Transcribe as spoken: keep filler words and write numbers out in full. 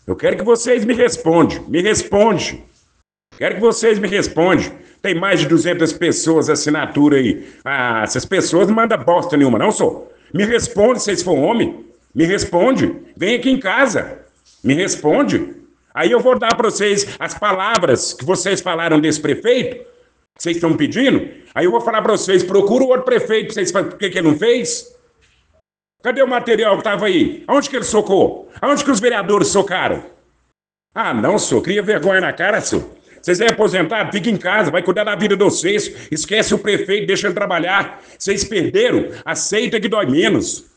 Eu quero que vocês me respondam. Me respondem. Quero que vocês me respondam. Tem mais de duzentas pessoas assinatura aí. Ah, essas pessoas não mandam bosta nenhuma, não, sou. Me responde se vocês for homem. Me responde. Vem aqui em casa. Me responde. Aí eu vou dar para vocês as palavras que vocês falaram desse prefeito, que vocês estão pedindo. Aí eu vou falar para vocês, procura o outro prefeito para vocês falarem por que que ele não fez. Cadê o material que estava aí? Aonde que ele socou? Aonde que os vereadores socaram? Ah, não, senhor. Cria vergonha na cara, senhor. Vocês é aposentado, fica em casa, vai cuidar da vida de vocês. Esquece o prefeito, deixa ele trabalhar. Vocês perderam, aceita que dói menos.